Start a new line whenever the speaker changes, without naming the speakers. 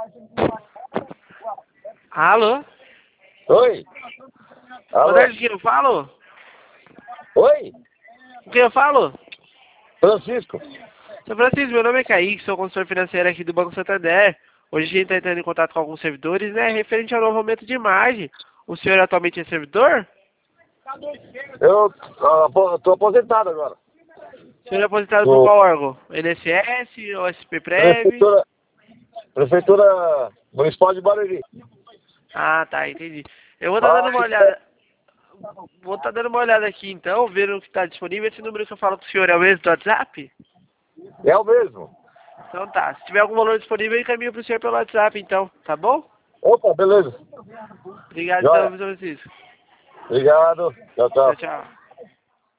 Alô?
Oi?
Boa
Alô?
tarde, quem eu falo?
Oi?
Com quem eu falo?
Francisco?
Seu Francisco, meu nome é Kaique, sou consultor financeiro aqui do Banco Santander. Hoje a gente está entrando em contato com alguns servidores, né, referente ao novo aumento de imagem. O senhor atualmente é servidor?
Eu tô aposentado agora.
O senhor é aposentado por
Do
qual órgão? INSS ou SPPrev?
Prefeitura, Prefeitura Municipal de Barueri.
Ah, tá, entendi. Eu vou estar dando uma
Mas
olhada. Vou estar dando uma olhada aqui então, vendo o que está disponível. Esse número que eu falo com o senhor é o mesmo do WhatsApp?
é o mesmo.
Então tá. Se tiver algum valor disponível, eu encaminho para o senhor pelo WhatsApp então, tá bom?
Opa, beleza.
Obrigado então,
Joia.
Francisco.
Obrigado. Tchau,
Tchau,
tchau.
tchau.